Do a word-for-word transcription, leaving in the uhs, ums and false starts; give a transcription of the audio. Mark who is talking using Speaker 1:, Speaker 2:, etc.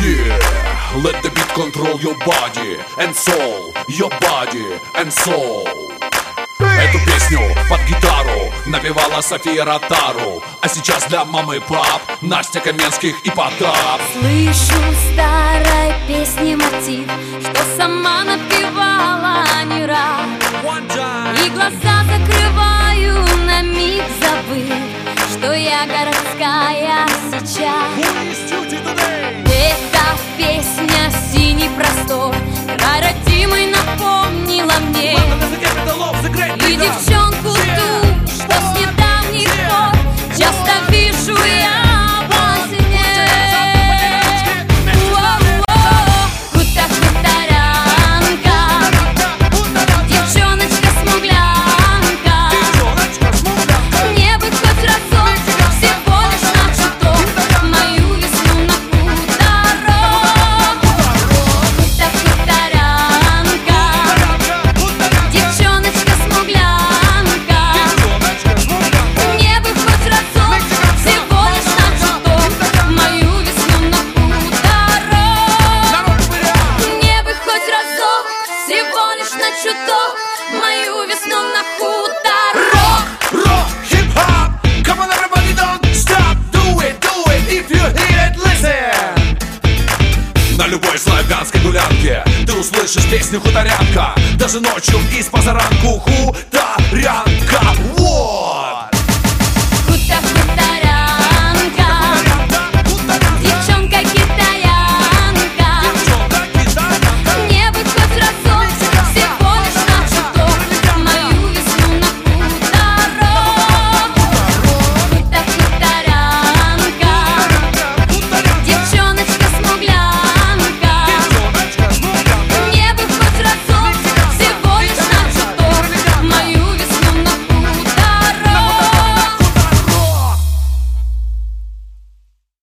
Speaker 1: Yeah, let the beat control your body and soul, your body and soul. Эту песню под гитару напевала София Ротару, а сейчас для мамы и пап Настя Каменских и Потап.
Speaker 2: Слышу старой песни мотив, что сама напевала не раз, и глаза закрываю на миг, забыв, что я городская сейчас. Эта песня «Синий простор» край родимый напомнила мне, и девчонку ту, что с недавних пор часто вижу я во сне. Хута хуторянка, девчоночка-смуглянка, мне бы хоть разок всего лишь на чуток мою весну на хуторок. Хута хуторянка, девчоночка-смуглянка, мне бы хоть разок всего лишь на чуток мою весну на хуторок. Мне бы хоть разок всего лишь на чуток мою весну на хуторок.
Speaker 1: Rock, hip-hop, come on everybody, don't stop. Do it, do it, if you hear it, listen. На любой славянской гулянке ты услышишь песню хуторянка, даже ночью и с позаранку. Хуторянка, во!